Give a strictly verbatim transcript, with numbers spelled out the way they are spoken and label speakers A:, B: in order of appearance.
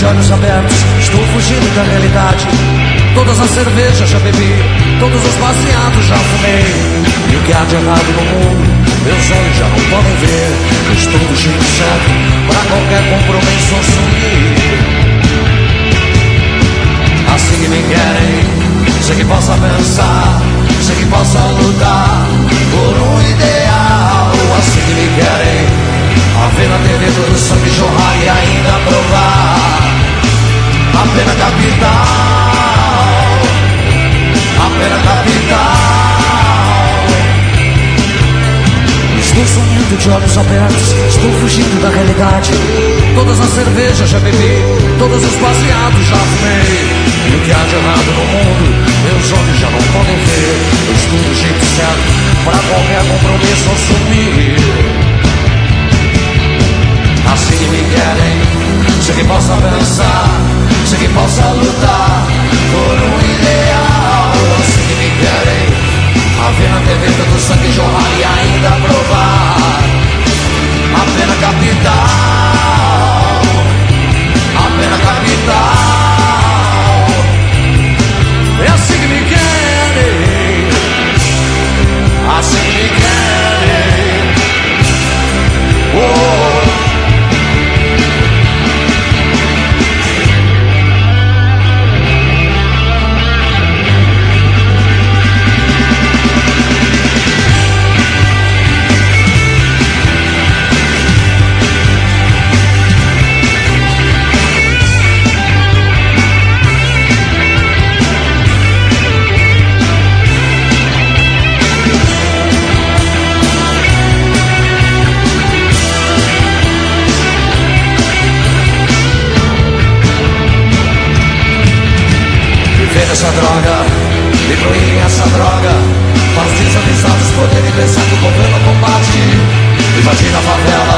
A: olhos abertos, estou fugindo da realidade. Todas as cervejas já bebi, todos os baseados já fumei. E o que há de errado no mundo, meus olhos já não podem ver. Eu estou do jeito certo, pra qualquer compromisso assumir. Assim que me querem, sei que possa pensar, sei que possa lutar por um ideal. Assim que me querem, a ver na T V todo o sangue jorrar e ainda provar a pena capital, a pena capital. Estou sonhando de olhos abertos, estou fugindo da realidade. Todas as cervejas já bebi, todos os baseados já fumei. E o que há de errado no mundo, meus olhos já não podem ver. Eu estou do jeito certo, pra qualquer compromisso assumir. Assim que me querem, sei que possa pensar, sei que possa lutar por um ideal. Assim que me querem, a ver na T V tanto sangue jorrar e ainda provar a pena capital, a pena capital. É assim que me querem, assim que me querem. Oh. Essa droga, me proíbem essa droga, para os desavisados poderem pensar que o governo combate. Invadir a favela,